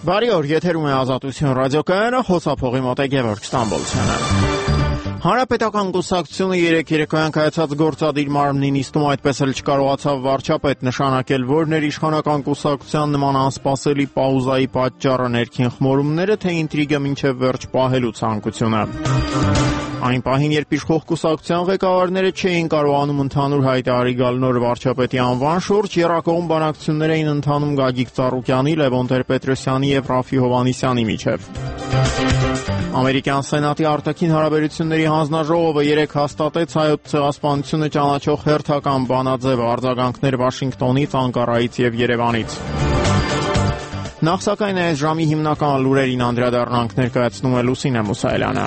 Բարի օր, եթերում է Ազատություն ռադիոկայանը, խոսափողի մոտ է Գևորգ Ստամբոլցյանը։ Հանրապետական կուսակցությունը երեկոյան կայացած գործադիր մարմնի նիստում այդպես էլ չկարողացավ վարչապետ նշանակել, որն էր իշխանական կուսակցության նման անսպասելի պաուզայի պատճառը, ներքին խմորումները, թե ինտրիգը մինչև վերջ պահելու ցանկությունը։ Այն պահին, երբ իշխող կուսակցության ղեկավարները չէին կարողանում ընդհանուր հայտարարի գալ նոր վարչապետի անվան շուրջ, եռակողմ բանակցություններ էին ընթանում Գագիկ Ծառուկյանի, Լևոն Տեր-Պետրոսյանի եւ Ռաֆի Հովհաննիսյանի միջև։ Ամերիկյան Սենատի արտաքին հարաբերությունների հանձնաժողովը երեկ հաստատեց հայոց ցեղասպանությունը ճանաչող հերթական բանաձևը, արձագանքներ Վաշինգտոնից, Անկարայից եւ Երևանից։ Նախ սակայն այս ժամի հիմնական լուրերին անդրադառնանք, ներկայացնում է Լուսինե Մուսայելյանը։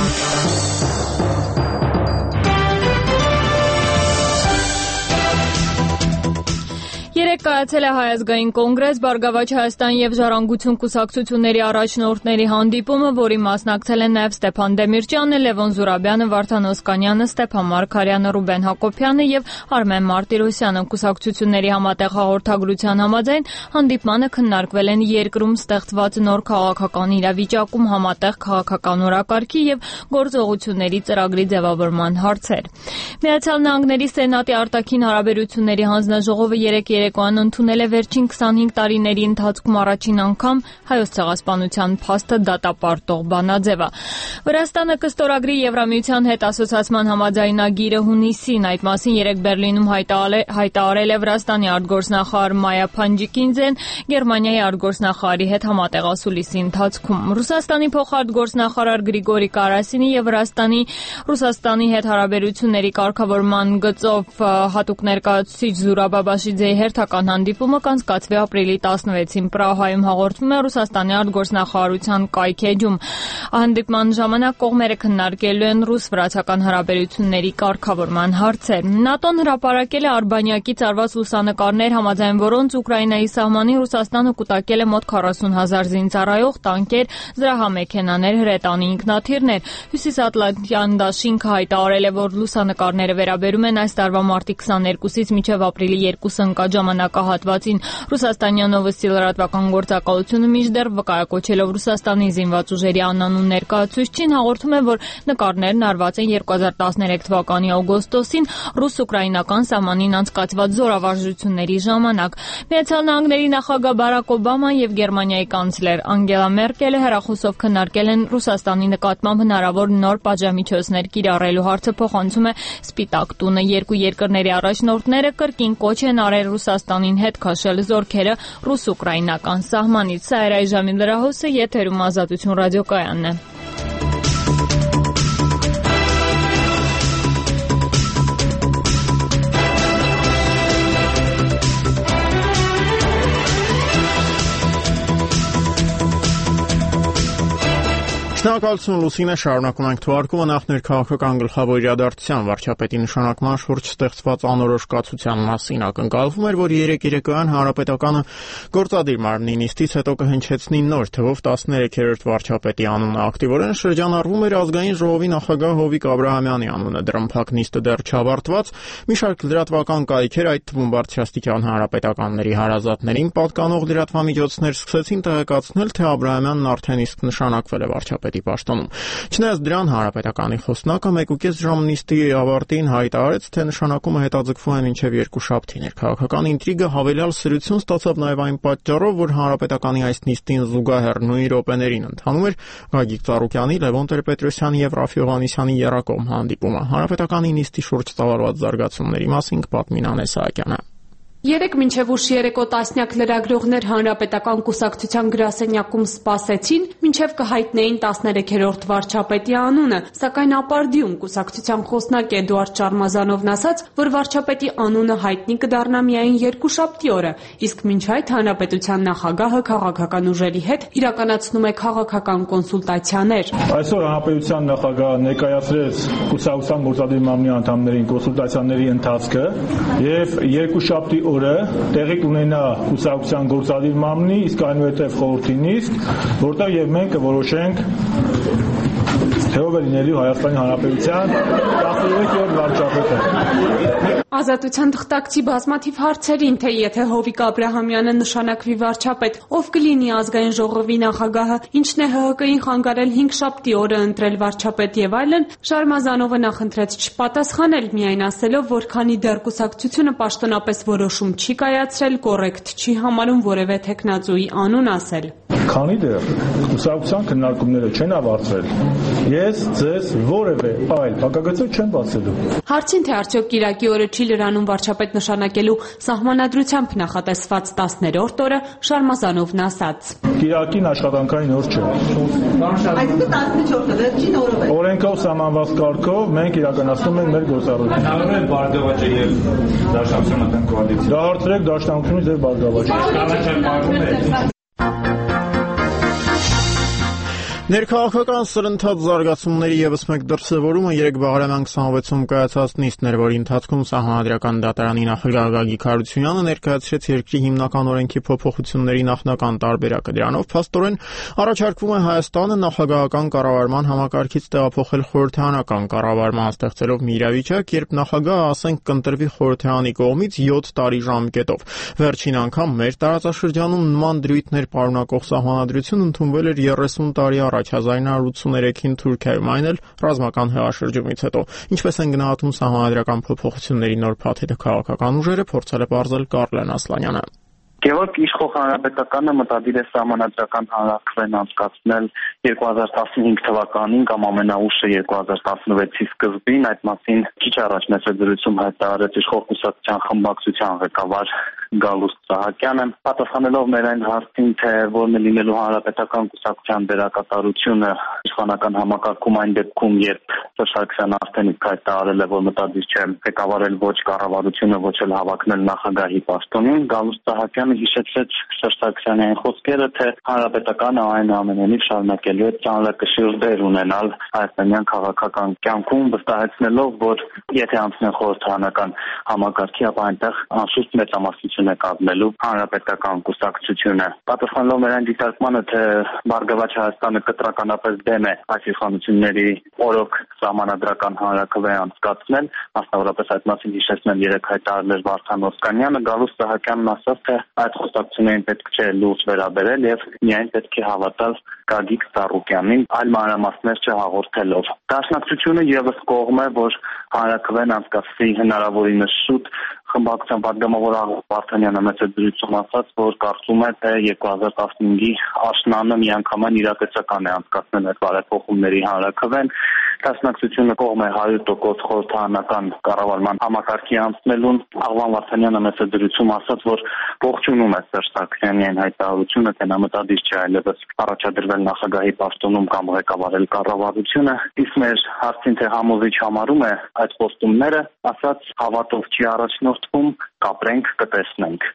Կայացել է Հայ ազգային կոնգրես, Բարգավաճ Հայաստան եւ Ժառանգություն կուսակցությունների առաջնորդների հանդիպումը, որի մասնակցել են նաեւ Ստեփան Դեմիրճյանը, Լևոն Զուրաբյանը, Վարդան Օսկանյանը, Ստեփան Մարգարյանը, Ռուբեն Հակոբյանը եւ Արմեն Մարտիրոսյանը։ Կուսակցությունների համատեղ հաղորդագրության համաձայն հանդիպմանը քննարկվել են երկրում ստեղծված նոր քաղաքական իրավիճակում համատեղ քաղաքական օրակարգի եւ գործողությունների ծրագրի ձևավորման հարցեր։ Միացյալ Նահանգների Սենատի արտաքին հարաբերությունների հանձնաժողովը երեկոյան ընդունել է վերջին 25 տարիների ընթացքում առաջին անգամ հայոց ցեղասպանության փաստը դատապարտող բանաձևը։ Վրաստանը կստորագրի Եվրամիության հետ ասոցիացման համաձայնագիրը հունիսին, այդ մասին երեկ Բերլինում հայտարարել է Վրաստանի արտգործնախարար Մայա Փանջիկինձեն Գերմանիայի արտգործնախարարի հետ համատեղասուլիսի ընթացքում։ Ռուսաստանի փոխարտգործնախարար Գրիգորի Կարասինի եւ Ռուսաստանի հետ հարաբերությունների կարգավորման գծով հատուկ ներկայացուցիչ Զուրաբ Աբաշիձեի հերթական հանդիպումը կանցկացվի ապրիլի 16-ին Պրահայում, հաղորդվում է Ռուսաստանի արտգործնախարարության կայք էջում։ Հանդիպման ժամանակ կողմերը քննարկելու են ռուս-վրացական հարաբերությունների կարգավորման հարցեր։ ՆԱՏՕ-ն հրապարակել է Արբանյակից արված լուսանկարներ, համաձայն որոնց Ուկրաինայի սահմանին Ռուսաստանը կուտակել է մոտ 40,000 զինծառայող, տանկեր, զրահամեքենաներ, հրետանի ինքնաթիռներ։ Հյուսիսատլանտյան դաշինքը հայտարարել է, որ լուսանկարները վերաբերում են այս տարվա մարտի 22-ից մինչև ապրիլի 2-ը ընկած ժամանակահատվածին։ Ռուսաստանյան Նովոստի լրատվական գործակալությունը մինչդեռ վկայակոչելով Ռուսաստանի զինված ուժերի անանուն ներկայացուցչին հաղորդում է, որ նկարներն արված են 2013 թվականի օգոստոսին ռուս-ուկրաինական սահմանին անցկացված զորավարժությունների ժամանակ։ Միացյալ Նահանգների նախագահ Բարակ Օբաման եւ Գերմանիայի կանցլեր Անգելա Մերկելը հեռախոսով քննարկել են Ռուսաստանի նկատմամբ հնարավոր նոր պատժամիջոցներ կիրառելու հարցը, փոխանցում է Սպիտակ տունը։ Երկու երկրների առաջնորդները կրկին կոչ են արել Ռուսաստանին հետ քաշել զորքերը ռուս-ուկրաինական սահմանից։ Սա էր այժմի լրահոսը, եթերում Ազատություն ռադիոկայանն է։ Շնորհակալություն Լուսինե, շարունակում ենք թվարկումը նախ ներքաղաքական գլխավոր իրադարձության վարչապետի նշանակման շուրջ ստեղծված անորոշ կացության մասին ակնկալվում էր, որ երեկոյան Հանրապետականը գործադիր մարմնի նիստից հետո կհնչեցնի նոր թվով 13-րդ վարչապետի անունը։ Ակտիվորեն շրջանառվում էր ազգային ժողովի նախագահ Հովիկ Աբրահամյանի անունը։ Դրամփակ նիստը դեռ չավարտված, մի շարք լրատվական կայքեր, այդ թվում բարձրաստիճան հանրապետականների հարազատներին պատկանող լրատվամիջոցներ սկսեցին տեղեկացնել, թե Աբրահամյանն արդեն իսկ նշանակվել է վարչապետ պաշտոնում։ Չնայած դրան Հանրապետականի խոսնակը 1.5 ժամ նիստի ավարտին հայտարարեց, թե նշանակումը հետաձգվում է մինչև երկուշաբթի։ Ներքաղաքական ինտրիգը հավելյալ սրություն ստացավ նաև այն պատճառով, որ Հանրապետականի այս նիստին զուգահեռ նույն րոպեներին ընթանում էր Գագիկ Ծառուկյանի, Լևոն Տեր-Պետրոսյանի եւ Ռաֆի Հովհաննիսյանի եռակողմ հանդիպումը։ Հանրապետականի նիստի շուրջ ծավալված զարգացումների մասին պատմին Անե Սահակյանը։ Երեկ մինչև ուշ երեկո տասնյակ լրագրողներ Հանրապետական կուսակցության գրասենյակում սպասեցին, մինչև կհայտնեին 13-րդ վարչապետի անունը, սակայն ապարդյուն կուսակցության խոսնակ Էդուարդ Շարմազանովն ասաց, որ վարչապետի անունը հայտնի կդառնա միայն երկուշաբթի օրը, իսկ մինչ այդ հանրապետության նախագահը քաղաքական ուժերի հետ իրականացնում է քաղաքական կոնսուլտացիաներ։ Այսօր հանրապետության նախագահը ներկայացրեց կուսակցության գործադիր մարմնի անդամներին կոնսուլտացիաների ընթացքը եւ երկուշաբթի օրը տեղի կունենա կուսակցության գործադիր մարմնի, իսկ այնուհետև խորհրդի նիստ, որտեղ եւ մենք կորոշենք թե ով է լինելու Հայաստանի Հանրապետության 13-րդ վարչապետը։ Ազատության թղթակցի բազմաթիվ հարցերին, թե եթե Հովիկ Աբրահամյանը նշանակվի վարչապետ, ով կլինի ազգային ժողովի նախագահը, ինչն է ՀՀԿ-ին խանգարել 5-շաբթի օրը ընտրել վարչապետ եւ այլն, Շարմազանովը նախընտրեց չպատասխանել, միայն ասելով, որ քանի դեռ կուսակցությունը պաշտոնապես որոշում չի կայացրել, կոռեկտ չի համարում որևէ թեկնածուի անուն ասել։ Քանի դեռ կուսակցության քննարկումները չեն ավարտվել, ես ձեզ որևէ այլ հակագծեր չեմ բացելու։ Հարցին, թե արդյոք կիրակի օրը չի լրանում վարչապետ նշանակելու սահմանադրությամբ նախատեսված 10-րդ օրը, Շարմազանովն ասաց. Կիրակին աշխատանքային օր չէ։ Այսինքն 14-ը վերջին օրը է։ Օրենքով սահմանված կարգով մենք իրականացնում ենք մեր գործառույթը։ Հնարավոր է Բարգավաճը եւ Դաշնակցությունը դեմ կոալիցիա։ Դա հարցրեք Դաշնակցությունից եւ Բարգավաճից։ Ներքաղաքական սրընթաց զարգացումների ևս մեկ դրսևորումը 3 Բաղրամյան 26-ում կայացած նիստն էր, որի ընթացքում Սահմանադրական դատարանի նախագահ Գագիկ Հարությունյանը ներկայացրեց երկրի հիմնական օրենքի փոփոխությունների նախնական տարբերակը։ Դրանով փաստորեն առաջարկվում է Հայաստանը նախագահական կառավարման համակարգից տեղափոխել խորհրդարանական կառավարման, ստեղծելով մի իրավիճակ, երբ նախագահը, ասենք, կընտրվի խորհրդարանի կողմից 7 տարի ժամկետով։ Վերջին անգամ մեր տարածաշրջանում նման դրույթներ պարունակող սահմանադրություն ընդունվել էր 30 տարի առաջ 1983-ին Թուրքիայում, այն էլ ռազմական հեղաշրջումից հետո։ Ինչպես են գնահատում սահմանադրական փոփոխությունների նոր փաթեթը քաղաքական ուժերը, փորձել է պարզել Կարլեն Ասլանյանը։ Գևորգ իշխող հանրապետականը մտադիր է սահմանադրական հանրաքվեն անցկացնել 2015 թվականին կամ ամենաուշը 2016-ի սկզբին, այդ մասին քիչ առաջ մեծ դրություն հայտարարեց իշխող կուսակցության խմբակցության ղեկավար Գալուստ Սահակյանը, պատասխանելով մեր այն հարցին, թե որն է լինելու հանրապետական կուսակցության դերակատարությունը իշխանական համակարգում այն դեպքում, երբ Սարգսյանը արդեն իսկ հայտարարել է, որ մտադիր չէ ղեկավարել ոչ կառավարությունը, ոչ էլ հավակնել նախագահի պաշտոնին, Գալուստ Սահակյանը հիշեցրեց Սարգսյանի այն խոսքերը, թե հանրապետականը այնուամենայնիվ շարունակելու է ծանրակշիռ դեր ունենալ հայաստանյան քաղաքական կյանքում, վստահեցնելով, որ եթե անցնեն խորհրդարանական համակարգի, ապա այնտեղ անշուշտ մեծամասնություն է կազմելու հանրապետական կուսակցությունը։ Պատասխանելով մեր այն դիտարկմանը, թե Բարգավաճ Հայաստանը կտրականապես դեմ է այս իշխանությունների օրոք սահմանադրական հանրաքվե անցկացնել, մասնավորապես այդ մասին հիշեցնել 3 հայտարարել Վարդան Օսկանյանը, Գալուստ Սահակյանն ասաց, թե այդ խոսակցություններին պետք չէ լուրջ վերաբերել եւ միայն պետք է հավատալ Գագիկ Ծառուկյանին, այլ մանրամասներ չհաղորդելով։ Դաշնակցությունը եւս կողմ է, որ հանրաքվեն անցկացվի հնարավորինս շուտ։ Խմբակցության պատգամավոր Վարդանյանը մեծ դրությամբ ասաց, որ կարծում է, թե 2015-ի աշնանը միանգամայն իրատեսական է անցկացնել այդ բարեփոխումների հանրաքվեն։ Դաշնակցությունը կողմ է 100% խորհրդարանական կառավարման համակարգի անցնելուն։ Աղվան Վարդանյանը մեծ դրությամբ ասաց, որ ողջունում է Սարգսյանի այն հայտարարությունը, թե նա մտադիր չէ այլևս առաջադրվել նախագահի պաշտոնում կամ ղեկավարել կառավարությունը։ Իսկ մեր հարցին, թե համոզիչ համարում է այդ խոստումները, ասաց, հավատով չի առաջնորդվում, կապրենք, կտեսնենք։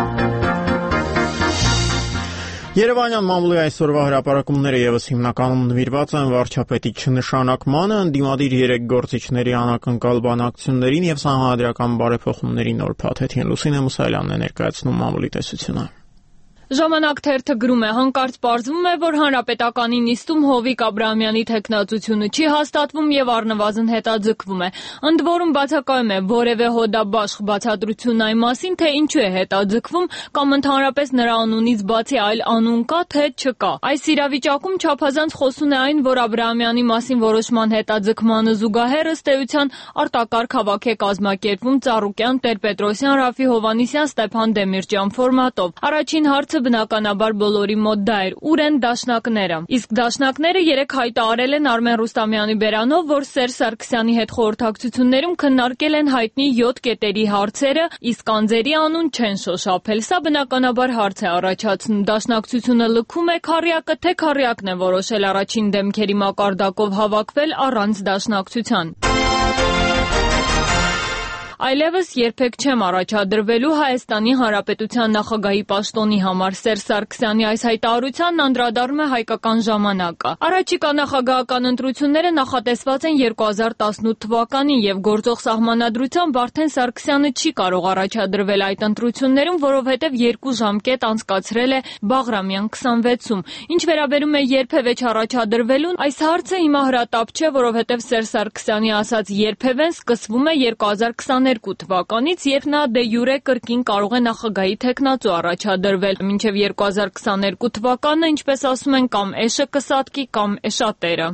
Երևանյան մամուլի այսօրվա հրապարակումները ևս հիմնականում նվիրված են վարչապետի չնշանակմանը, ընդդիմադիր 3 գործիչների անակնկալ բանակցություններին եւ սահմանադրական բարեփոխումների նոր փաթեթին։ Լուսինե Մուսայելյանն է ներկայացնում մամուլի տեսությունը։ Ժամանակ թերթը գրում է, հանկարծ պարզվում է, որ հանրապետականի նիստում Հովիկ Աբրահամյանի թեկնածությունը չի հաստատվում եւ առնվազն հետաձգվում է։ Ընդ որում բացակայում է որևէ հոդաբաշխ բացատրություն այն մասին, թե ինչու է հետաձգվում կամ ընդհանրապես նրա անունից բացի այլ անուն կա, թե չկա։ Այս իրավիճակում չափազանց խոսուն է այն, որ Աբրահամյանի մասին որոշման հետաձգմանը զուգահեռ ըստ էության արտակարգ հավաք է կազմակերպվում Ծառուկյան, Տեր-Պետրոսյան, Ռաֆի Հովհաննիսյան, Ստեփան Դեմիրճյան ֆորմատով։ Առաջին հարցը բնականաբար բոլորի մոտ դա էր. ուր են դաշնակները։ Իսկ դաշնակները 3 հայտարարել են Արմեն Ռուստամյանի բերանով, որ Սերժ Սարգսյանի հետ խորհրդակցություններում քննարկել են հայտնի 7 կետերի հարցերը, իսկ անձերի անուն չեն շոշափել։ Սա բնականաբար հարց է առաջացնում. դաշնակցությունը լքում է քառյակը, թե քառյակն է որոշել առաջին դեմքերի մակարդակով հավաքվել առանց դաշնակցության։ Այլևս երբեք չեմ առաջադրվելու Հայաստանի Հանրապետության նախագահի պաշտոնի համար Սերժ Սարգսյանի այս հայտարարությանն անդրադառնում է Հայկական ժամանակը։ Առաջիկա նախագահական ընտրությունները նախատեսված են 2018 թվականին եւ գործող սահմանադրությամբ արդեն Սարգսյանը չի կարող առաջադրվել այդ ընտրություններում, որովհետեւ 2 ժամկետ անցկացրել է Բաղրամյան 26-ում։ Ինչ վերաբերում է երբևէ չառաջադրվելուն, այս հարցը հիմա հրատապ չէ, որովհետեւ Սերժ Սարգսյանի ասած երբևէն սկսվում է 2022 թվականից, երբ նա դե յուրե կրկին կարող է նախագահի թեկնածու առաջադրվել։ Մինչև 2022 թվականը, ինչպես ասում են, կամ էշը կսատկի, կամ էշատերը։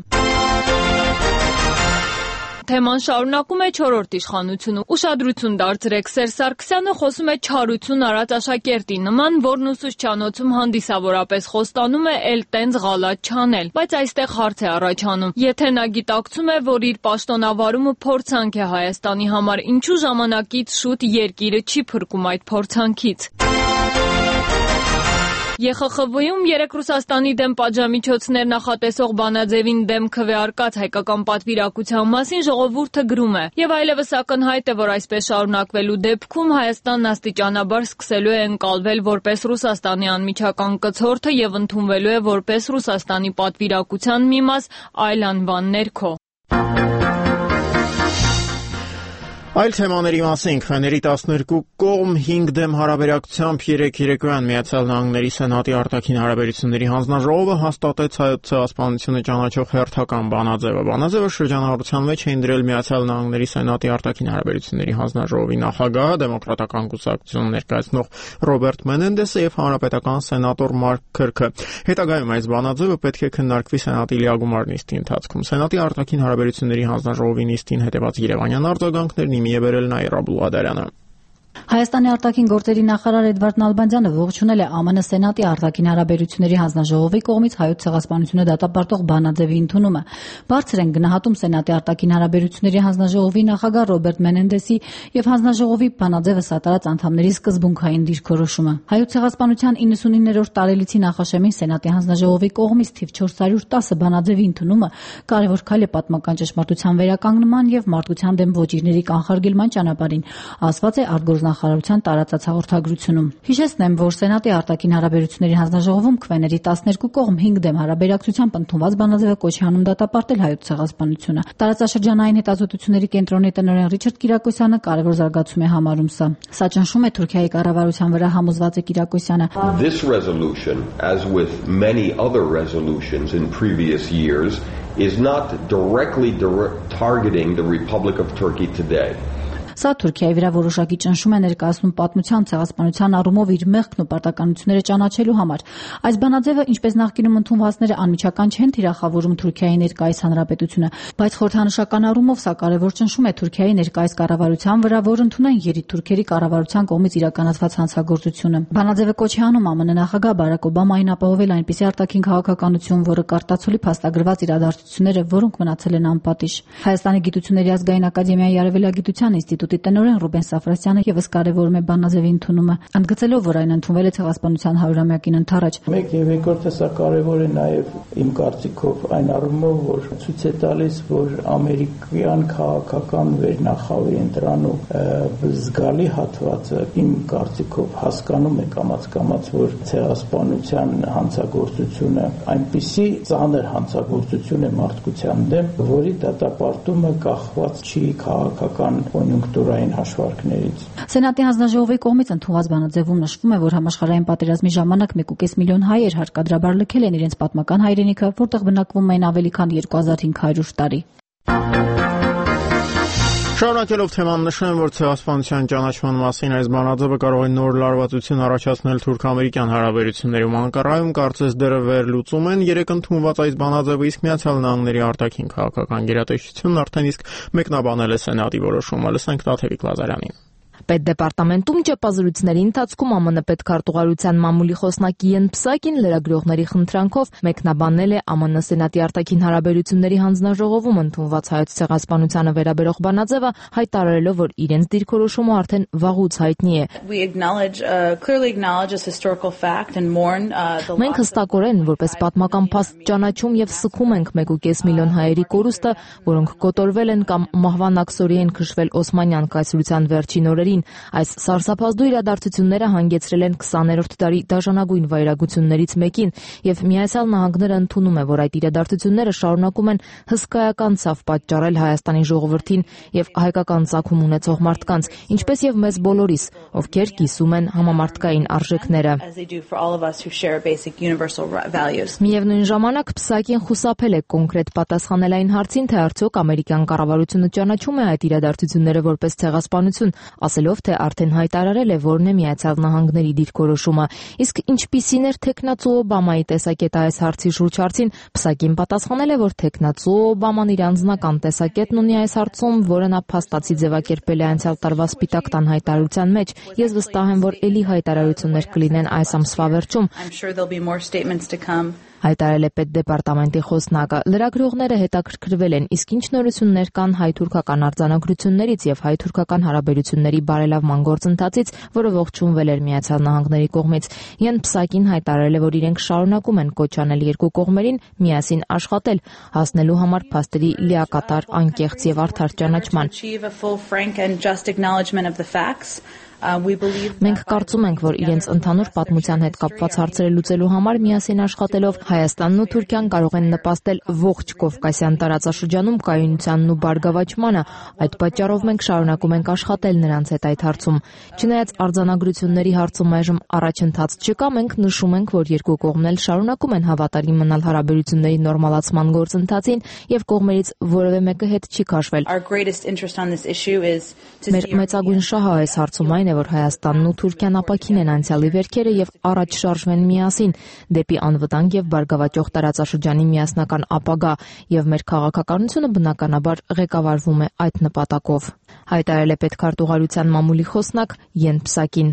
Թեման շարունակում է 4-րդ իշխանությունը։ Ուշադրություն դարձրեք, Սերժ Սարգսյանը խոսում է չարություն արած աշակերտի նման, որն ուսուցչանոցում հանդիսավորապես խոստանում է էլ տենց ղալած չանել, բայց այստեղ հարց է առաջանում։ Եթե նա գիտակցում է, որ իր պաշտոնավարումը փորձանք է Հայաստանի համար, ինչու ժամանակից շուտ երկիրը չի փրկում այդ փորձանքից։ ԵԽԽՎ-ում 3 Ռուսաստանի դեմ պատժամիջոցներ նախատեսող բանաձևին դեմ քվեարկած հայկական պատվիրակության մասին ժողովուրդը գրում է։ Եվ այլևս ակնհայտ է, որ այսպես շարունակվելու դեպքում Հայաստանն աստիճանաբար սկսելու է ընկալվել որպես Ռուսաստանի անմիջական կցորդը եւ ընդունվելու է որպես Ռուսաստանի պատվիրակության մի մաս այլ անվան ներքո։ Այլ թեմաների մասին քվեների 12 կողմ 5 դեմ հարաբերակցությամբ 3 երեկոյան Միացյալ Նահանգների Սենատի արտաքին հարաբերությունների հանձնաժողովը հաստատեց Հայոց ցեղասպանությունը ճանաչող հերթական բանաձևը։ Բանաձևը շրջանառության մեջ էին դրել Միացյալ Նահանգների Սենատի արտաքին հարաբերությունների հանձնաժողովի նախագահը, դեմոկրատական կուսակցություն ներկայացնող Ռոբերտ Մենենդեսը եւ հանրապետական սենատոր Մարկ Քրքը։ Հետագայում այս բանաձևը պետք է քննարկվի Սենատի լիագումար նիստի ընթացքում։ Սենատի արտաքին հարաբերությունների հանձնաժողովի նիստին հետևած երևանյան արձագանքներն Եվերել Նայրա Բուլադարյանը։ Հայաստանի արտաքին գործերի նախարար Էդվարդ Նալբանդյանը ողջունել է ԱՄՆ Սենատի արտաքին հարաբերությունների հանձնաժողովի կողմից Հայոց ցեղասպանությունը դատապարտող բանաձևի ընդունումը։ Բարձր են գնահատում Սենատի արտաքին հարաբերությունների հանձնաժողովի նախագահ Ռոբերտ Մենենդեսի եւ հանձնաժողովի բանաձևը սատարած անդամների սկզբունքային դիրքորոշումը։ Հայոց ցեղասպանության 99-րդ տարելիցի նախաշեմին Սենատի հանձնաժողովի կողմից թիվ 410 բանաձևի ընդունումը կարևոր քայլ է պատմական ճշմարտության վերականգնման եւ մարդկության դեմ ոճիրների կանխարգելման ճանապարհին, ասված է արտգործնախարարության տարածած հաղորդագրությունում։ Հիշեցնեմ, որ Սենատի արտաքին հարաբերությունների հանձնաժողովում քվեների 12 կողմ 5 դեմ հարաբերակցությամբ ընդունված բանաձևը կոչ է անում դատապարտել Հայոց ցեղասպանությունը։ Տարածաշրջանային հետազոտությունների կենտրոնի տնօրեն Ռիչարդ Կիրակոսյանը կարևոր զարգացում է համարում սա։ Սա ճնշում է Թուրքիայի կառավարության վրա, համոզված է Կիրակոսյանը։ This resolution, as with many other resolutions in previous years, is not directly targeting the Republic of Turkey today. Սա Թուրքիայի վրա որոշակի ճնշում է ներկայացնում պատմության ցեղասպանության առումով իր մեղքն ու պարտականությունները ճանաչելու համար։ Այս բանաձևը, ինչպես նախկինում ընդունվածները, անմիջական չեն թիրախավորում Թուրքիայի ներկայիս հանրապետությունը, բայց խորհրդանշական առումով սա կարևոր ճնշում է Թուրքիայի ներկայիս կառավարության վրա, որ ընդունեն երիտթուրքերի կառավարության կողմից իրականացված հանցագործությունը։ Բանաձևը կոչ է անում ԱՄՆ նախագահ Բարակ Օբամային ապահովել այնպիսի արտաքին քաղաքականություն, որը կարտացոլի փաստագրված իրադարձությունները, որոնք մնացել են անպատիժ։ Հայաստանի գիտությունների ազգային ակադեմիայի արևելագիտության ինստիտուտի տնօրեն Ռուբեն Սաֆրասյանը եւս կարևորում է բանաձևի ընդունումը, ընդգծելով, որ այն ընդունվել է ցեղասպանության 100-ամյակին ընդառաջ։ Մեկ եւ երկրորդը սա կարևոր է նաեւ իմ կարծիքով այն առումով, որ ցույց է տալիս, որ ամերիկյան քաղաքական վերնախավի ընտրանու զգալի հատվածը իմ կարծիքով հասկանում է կամաց, որ ցեղասպանության հանցագործությունը այնպիսի ծանր հանցագործություն է մարդկության դեմ, որի դատապարտումը կախված չի քաղաքական կոնյունկտուրային հաշվարկներից։ Սենատի հանձնաժողովի կողմից ընդունված բանաձևում նշվում է, որ համաշխարհային պատերազմի ժամանակ 1.5 միլիոն հայեր հարկադրաբար լքել են իրենց պատմական հայրենիքը, որտեղ բնակվում էին ավելի քան 2500 տարի։ Շարունակելով թեման նշեմ, որ ցեղասպանության ճանաչման մասին այս բանաձևը կարող է նոր լարվածություն առաջացնել թուրք-ամերիկյան հարաբերություններում։ Անկարայում կարծես դեռ վերլուծում են երեք ընդունված այս բանաձևը, իսկ Միացյալ Նահանգների արտաքին քաղաքական գերատեսչությունն արդեն իսկ մեկնաբանել է Սենատի որոշումը։ Լսենք Տաթևիկ Լազարյանին։ Պետդեպարտամենտում ճեպազրույցների ընթացքում ԱՄՆ պետքարտուղարության մամուլի խոսնակ Յեն Պսակին լրագրողների խնդրանքով մեկնաբանել է ԱՄՆ Սենատի արտաքին հարաբերությունների հանձնաժողովում ընդունված հայոց ցեղասպանությանը վերաբերող բանաձևը, հայտարարելով, որ իրենց դիրքորոշումը արդեն վաղուց հայտնի է։ Մենք հստակորեն որպես պատմական փաստ ճանաչում եւ սգում ենք 1.5 միլիոն հայերի կորուստը, որոնք կոտորվել են կամ մահվան աքսորի են քշվել Օսմանյան կայսրության վերջին օրերին։ Այս սարսափազդու իրադարձությունները հանգեցրել են 20-րդ դարի դաժանագույն վայրագություններից մեկին, եւ Միացյալ Նահանգները ընդունում է, որ այդ իրադարձությունները շարունակում են հսկայական ցավ պատճառել Հայաստանի ժողովրդին եւ հայկական ծագում ունեցող մարդկանց, ինչպես եւ մեզ բոլորիս, ովքեր կիսում են համամարտկային արժեքները։ Միևնույն ժամանակ Պսակին խուսափել է կոնկրետ պատասխանել այն հարցին, թե արդյոք ամերիկյան կառավարությունը ճանաչում է այդ իրադարձությունները որպես ցեղասպանություն, ասելով, թե արդեն հայտարարել է, որն է Միացյալ Նահանգների դիրքորոշումը։ Իսկ ինչպիսին էր թեկնածու Օբամայի տեսակետը այս հարցի շուրջ հարցին, Պսակին պատասխանել է, որ թեկնածու Օբաման իր անձնական տեսակետն ունի այս հարցում, որը նա փաստացի ձևակերպել է անցյալ տարվա Սպիտակ տան հայտարարության մեջ։ Ես վստահ եմ, որ ելի հայտարարություններ կլինեն այս ամսվա վերջում, հայտարարել է Պետդեպարտամենտի խոսնակը։ Լրագրողները հետաքրքրվել են, իսկ ինչ նորություններ կան հայ-թուրքական արձանագրություններից եւ հայ-թուրքական հարաբերությունների բարելավման գործընթացից, որը ողջունվել էր Միացյալ Նահանգների կողմից։ Յեն Պսակին հայտարարել է, որ իրենք շարունակում են կոչ անել երկու կողմերին միասին աշխատել, հասնելու համար փաստերի լիակատար, անկեղծ եւ արդար ճանաչման։ Մենք կարծում ենք, որ իրենց ընդհանուր պատմության հետ կապված հարցերը լուծելու համար միասին աշխատելով Հայաստանն ու Թուրքիան կարող են նպաստել ողջ Կովկասյան տարածաշրջանում կայունությանն ու բարգավաճմանը։ Այդ պատճառով մենք շարունակում ենք աշխատել նրանց հետ այդ հարցում։ Չնայած արձանագրությունների հարցում այժմ առաջընթաց չկա, մենք նշում ենք, որ երկու կողմն էլ շարունակում են հավատարիմ մնալ հարաբերությունների նորմալացման գործընթացին եւ կողմերից որևէ մեկը հետ չի քաշվել։ Մեր մեծագույն շահը այս հարցում այն է, որ Հայաստանն ու Թուրքիան ապաքինեն անցյալի վերքերը եւ առաջ շարժվեն միասին դեպի անվտանգ եւ բարգավաճող տարածաշրջանի միասնական ապագա, եւ մեր քաղաքականությունը բնականաբար ղեկավարվում է այդ նպատակով, հայտարարել է պետքարտուղարության մամուլի խոսնակ Յեն Պսակին։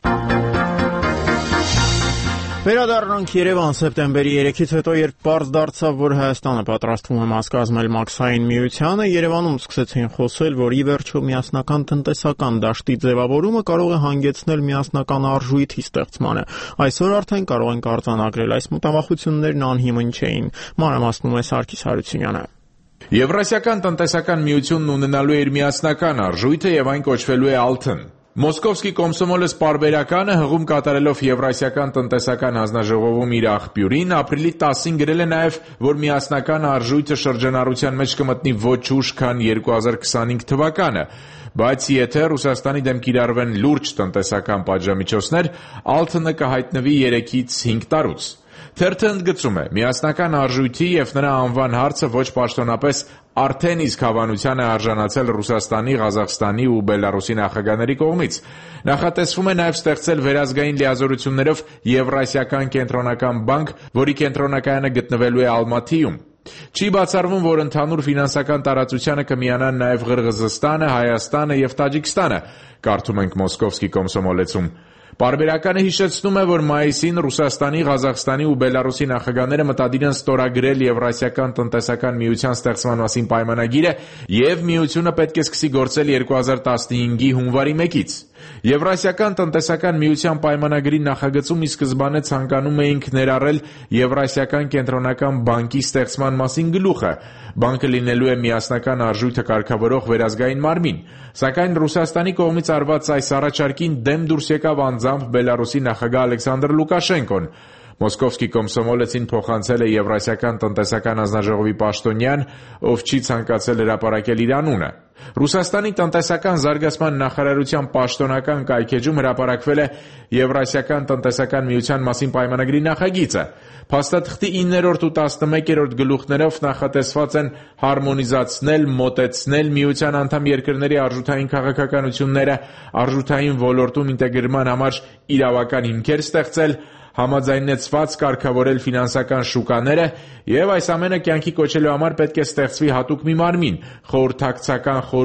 Վերադառնանք Երևան սեպտեմբերի 3-ից հետո, երբ պարզ դարձավ, որ Հայաստանը պատրաստվում է մաս կազմել Մաքսային միությանը, Երևանում սկսեցին խոսել, որ ի վերջո միասնական տնտեսական դաշտի ձևավորումը կարող է հանգեցնել միասնական արժույթի ստեղծմանը։ Այսօր արդեն կարող ենք արձանագրել, այս մտավախություններն անհիմն չէին։ Մանրամասնում է Սարգիս Հարությունյանը։ Եվրասիական տնտեսական միությունն ունենալու է իր միասնական արժույթը եւ այն կոչվելու է Ալթն։ Մոսկովսկի Կոմսոմոլես պարբերականը հղում կատարելով Եվրասիական տնտեսական հանձնաժողովում իր աղբյուրին ապրիլի 10-ին գրել է նաև, որ միասնական արժույթը շրջանառության մեջ կմտնի ոչ ուշ, քան 2025 թվականը, բայց եթե Ռուսաստանի դեմ կիրառվեն լուրջ տնտեսական պատժամիջոցներ, Ալթը կհայտնվի 3-ից 5 տարուց։ Թերթը ընդգծում է, միասնական արժույթի եւ նրա անվան հարցը ոչ պաշտոնապես արդեն իսկ հավանության է արժանացել Ռուսաստանի, Ղազախստանի ու Բելարուսի նախագահների կողմից։ Նախատեսվում է նաև ստեղծել վերազգային լիազորություններով Եվրասիական կենտրոնական բանկ, որի կենտրոնակայանը գտնվելու է Ալմաթիում։ Չի բացառվում, որ ընդհանուր ֆինանսական տարածությանը կմիանան նաև Ղրղզստանը, Հայաստանը եւ Տաջիկստանը, կարդում ենք Մոսկովսկի Կոմսոմոլեցում։ Պարբերականը հիշեցնում է, որ մայիսին Ռուսաստանի, Ղազախստանի ու Բելարուսի նախագահները մտադիր են ստորագրել Եվրասիական տնտեսական միության ստեղծման մասին պայմանագիրը եւ միությունը պետք է սկսի գործել 2015-ի հունվարի 1-ից։ Եվրասիական տնտեսական միության պայմանագրի նախագծում ի սկզբանե ցանկանում էինք ներառել Եվրասիական կենտրոնական բանկի ստեղծման մասին գլուխը։ Բանկը լինելու է միասնական արժույթը կարգավորող վերազգային մարմին, սակայն Ռուսաստանի կողմից արված այս առաջարկին դեմ դուրս եկավ անձամբ Բելարուսի նախագահ Ալեքսանդր Լուկաշենկոն։ Մոսկովսկի Կոմսոմոլեցին փոխանցել է Եվրասիական տնտեսական հանձնաժողովի պաշտոնյան, ով չի ցանկացել հրապարակել իր անունը։ Ռուսաստանի տնտեսական զարգացման նախարարության պաշտոնական կայքեջում հրապարակվել է Եվրասիական տնտեսական միության մասին պայմանագրի նախագիծը։ Փաստաթղթի 9-րդ ու 11-րդ գլուխներով նախատեսված են հարմոնիզացնել, մոտեցնել միության անդամ երկրների արժութային քաղաքականությունները, արժութային ոլորտում ինտեգրման համար իրավական հիմքեր ստեղծել, համաձայնեցված կարգավորել ֆինանսական շուկաները եւ այս ամենը կյանքի կոչելու համար պետք է ստեղծվի հատուկ մի մարմին՝ խորհրդակցական խորհուրդ,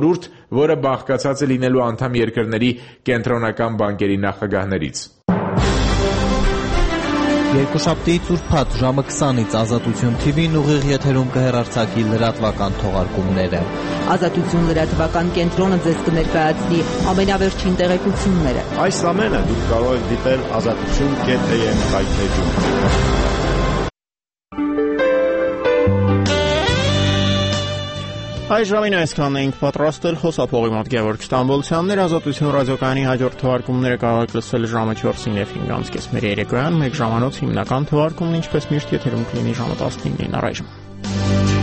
որը բաղկացած է լինելու անդամ երկրների կենտրոնական բանկերի նախագահներից։ Երկուշաբթի ծուրփաթ ժամը 20-ից Ազատություն TV-ն ուղիղ եթերում կհեռարձակի լրատվական թողարկումները։ Ազատություն լրատվական կենտրոնը ձեզ կներկայացնի ամենավերջին տեղեկությունները։ Այս ամենը դուք կարող եք դիտել azatutun.am կայքեջում։ Այս ժամին այսքանն էինք պատրաստել խոսափողի մոտ Գևորգ Ստամբոլցյաններ Ազատություն ռադիոկայանի հաջորդ թվարկումները կարող եք լսել ժամը 4-ին եւ 5:30 մեր երեկոյան, մեկ ժամանոց հիմնական թվարկումն ինչպես միշտ եթերում կլինի ժամը 15-ին առայժմ։